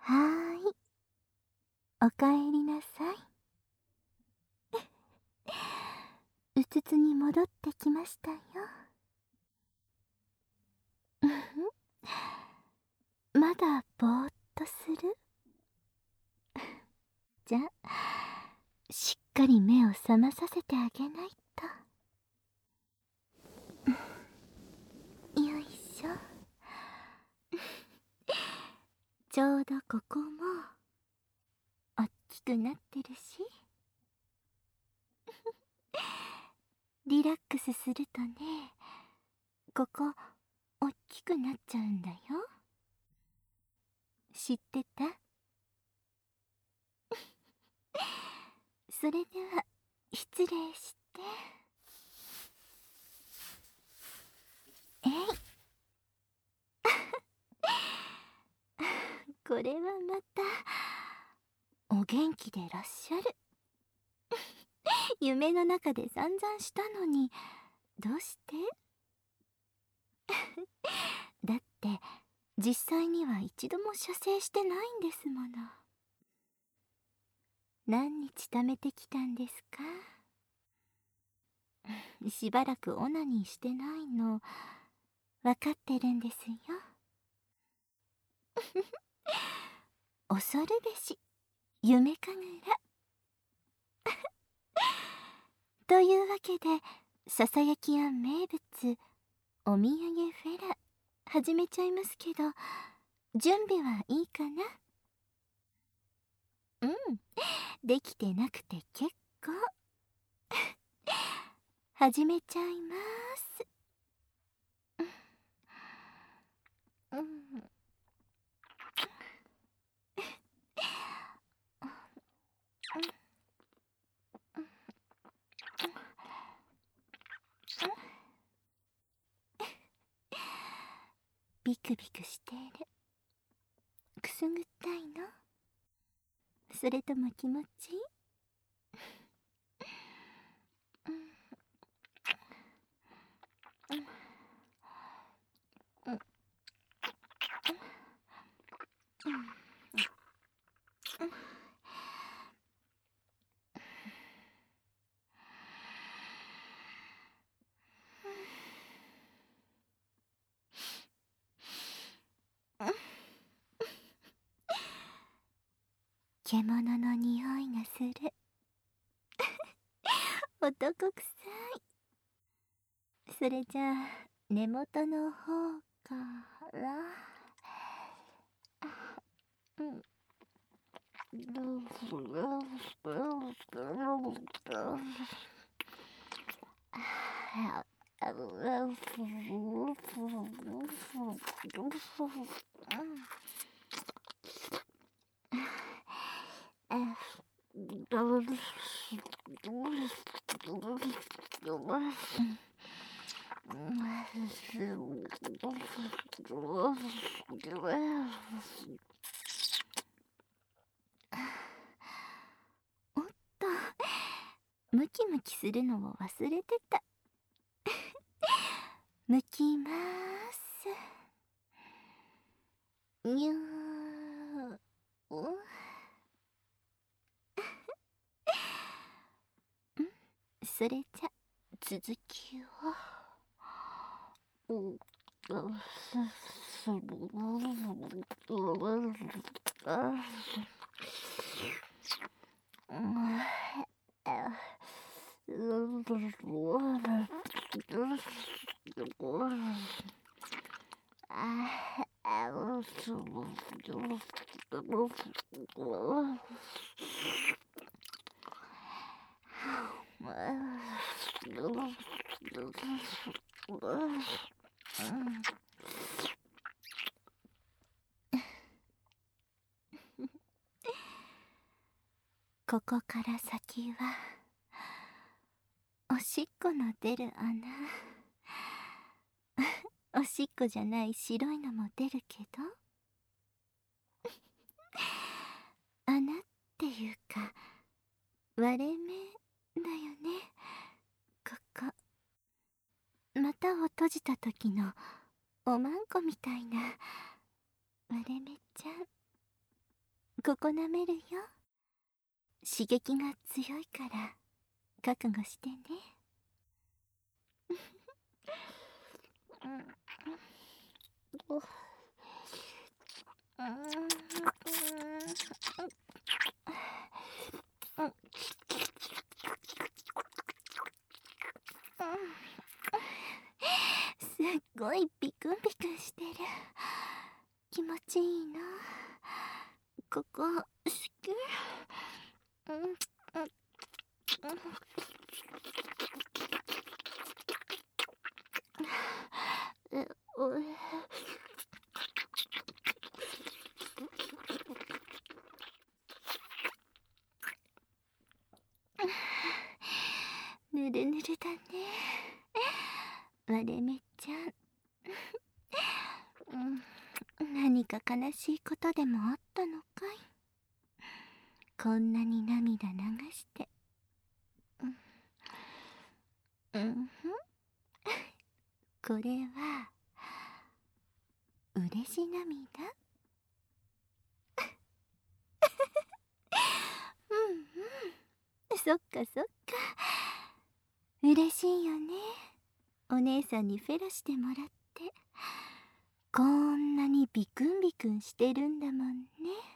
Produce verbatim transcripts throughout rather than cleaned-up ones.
はーい、おかえりなさい。うつつに戻ってきましたよ。うふん、まだぼーっとする？じゃ、しっかり目を覚まさせてあげないと。よいしょ。ちょうどここもおっきくなってるし、リラックスするとね、ここおっきくなっちゃうんだよ。知ってた？それでは失礼して。えい。これはまたお元気でいらっしゃる。夢の中で散々したのに、どうして？だって実際には一度も射精してないんですもの。何日貯めてきたんですか？しばらくオナニーしてないの分かってるんですよ。恐るべし夢かぐら。というわけで、ささやき庵名物お土産フェラ始めちゃいますけど、準備はいいかな？うん、できてなくて結構。始めちゃいます。うん、ビクビクしてる。くすぐったいの？それとも気持ちいい？うんうんうんうん。獣の匂いがする。男臭い。それじゃあ根元の方から。うん。おっと、ムキムキするのを忘れてた。むきまーす。にゅー。それじゃ続きを。ここから先はおしっこの出る穴。おしっこじゃない白いのも出るけど、穴っていうか割れ目だよね、ここ。股を閉じた時のおまんこみたいな割れ目ちゃん。 ここ舐めるよ。刺激が強いから覚悟してね。すっごいビクンビクンしてる。気持ちいいな。ここ好き。うんうんうんううぬるぬるだね、割れ目ちゃん。うん、何か悲しいことでもあったのかい。こんなに涙流して。うんうんこれは嬉し涙。うんうん、そっかそっか、嬉しいよね。お姉さんにフェラしてもらってこんなにビクンビクンしてるんだもんね。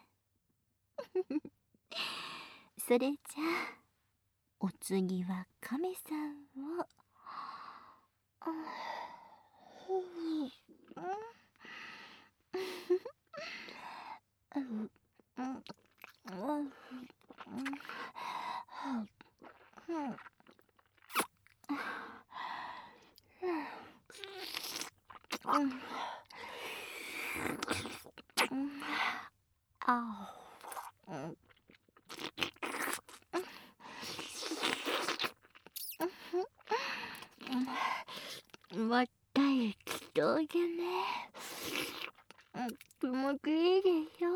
それじゃあお次はカメさんを。また行きそうじゃね。気持ちいいでしょ。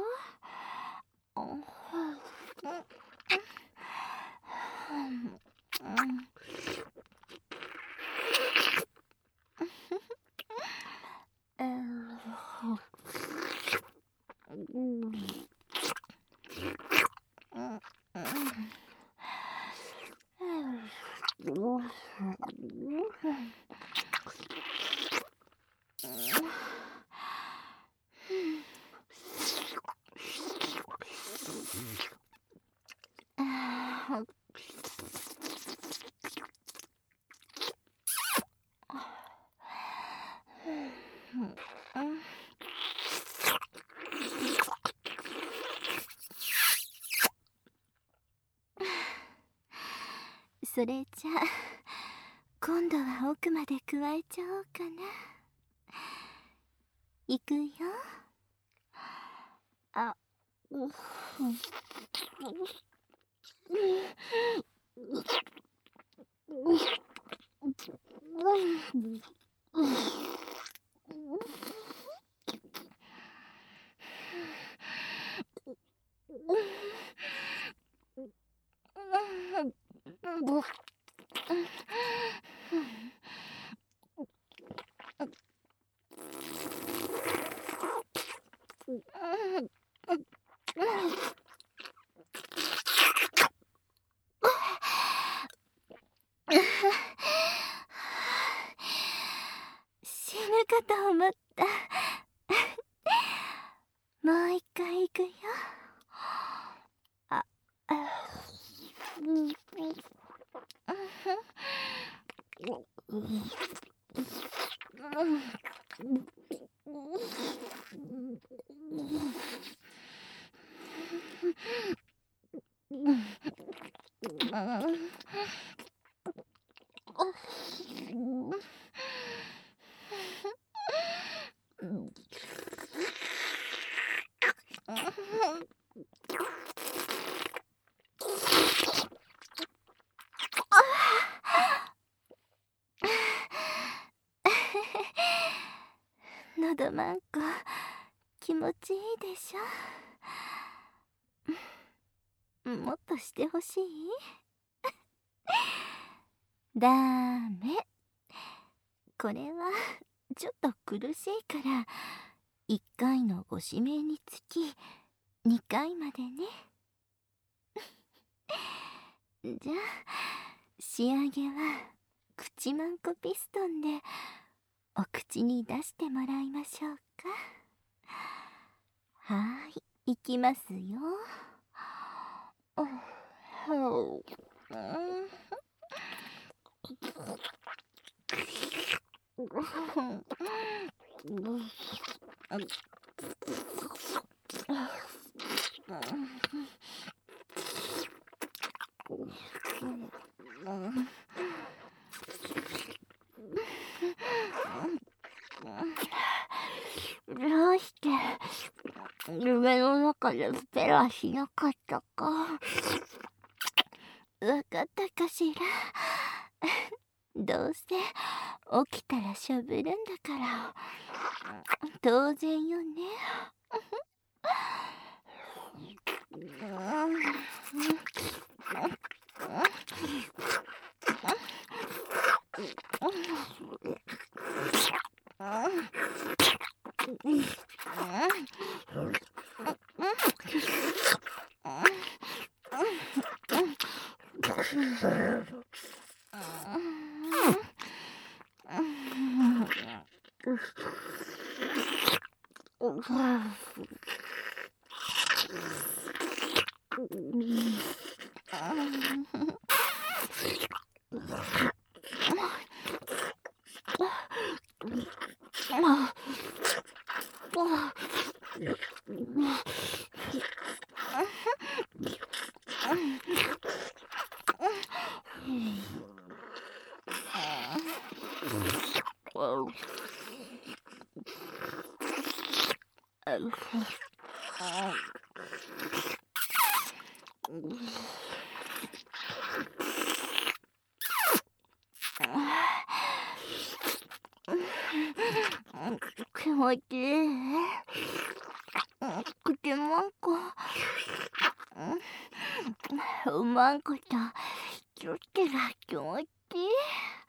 それじゃあ今度は奥まで加えちゃおうかな。いくよ。あうう死ぬかと思った。もう一回行くよ。ああうんのどまんこ気持ちいいでしょ。もっとしてほしい。ダメ、これはちょっと苦しいからいっかいのご指名につきにかいまでね。じゃあ仕上げは口マンコピストンでお口に出してもらいましょうか。はーい、いきますよ。どうして夢の中でスペラしなかったかわかったかしら。どうせ起きたらしゃべるんだから当然よね。気持ちいい。口マンコうまんことキュッてが気持ちいい。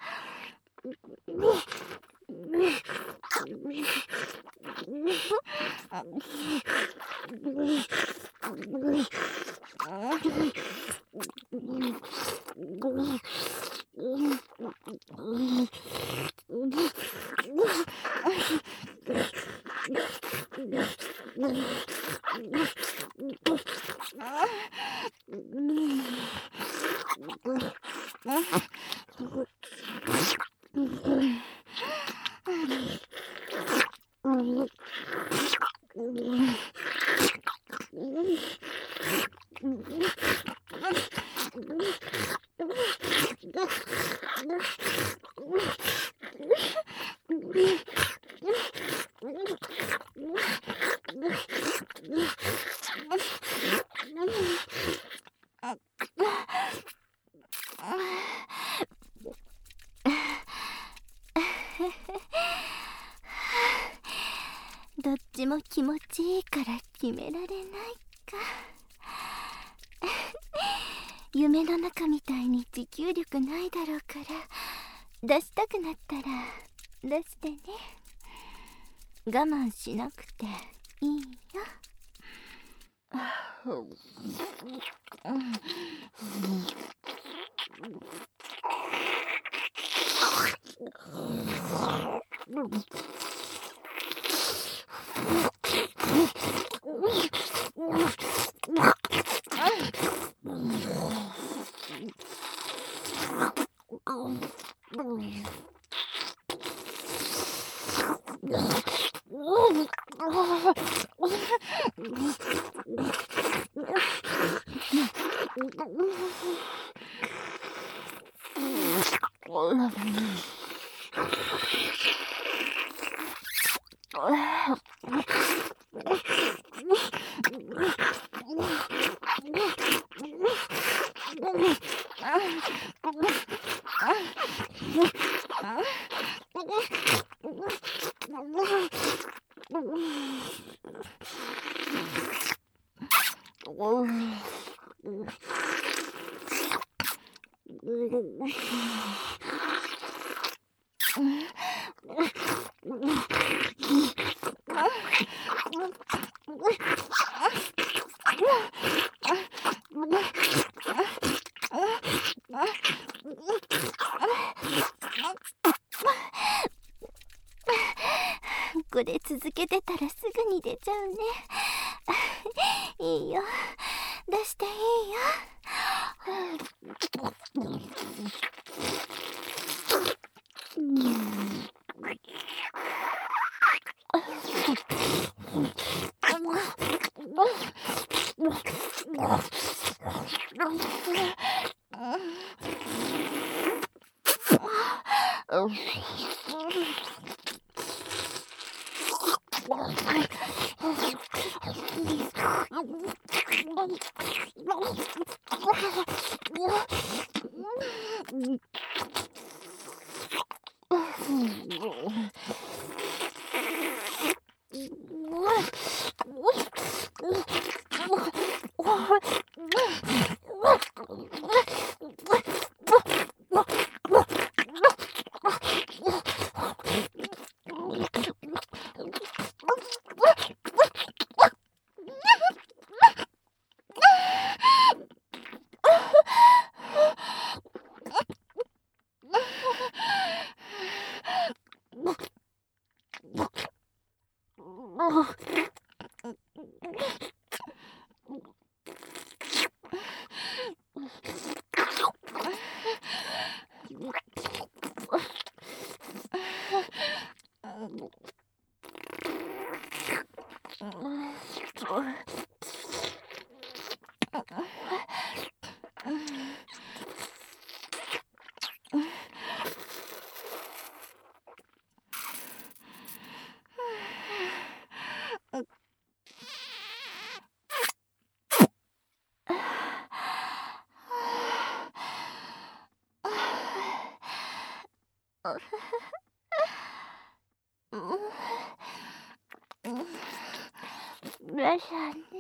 どっちも気持ちいいから決められないか。夢の中みたいに持久力ないだろうから出したくなったら出してね。我慢しなくていいよ。 れたらすぐに出ちゃうね。いいよ、出していいよ。ラシャね。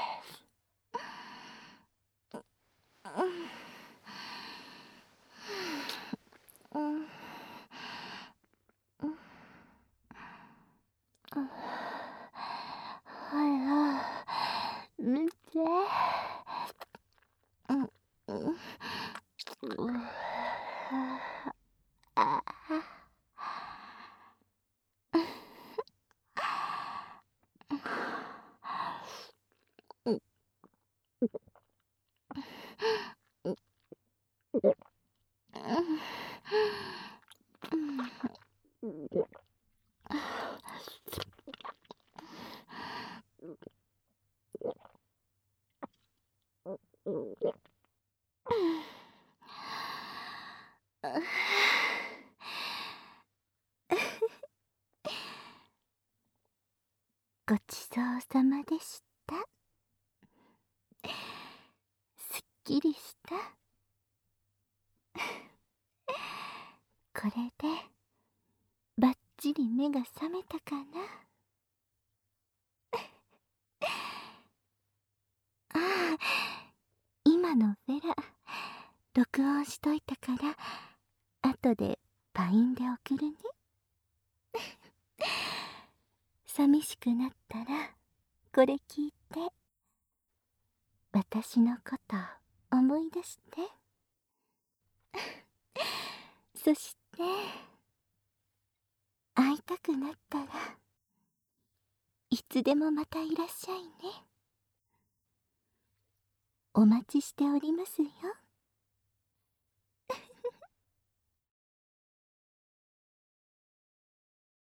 見て。ごちそうさまでした。すっきりした。これでバッチリ目が覚めたかな。ああ、今のフェラ録音しといたから後でパインで送るね。寂しくなったらこれ聞いて私のこと思い出して。そして会いたくなったらいつでもまたいらっしゃいね。お待ちしておりますよ。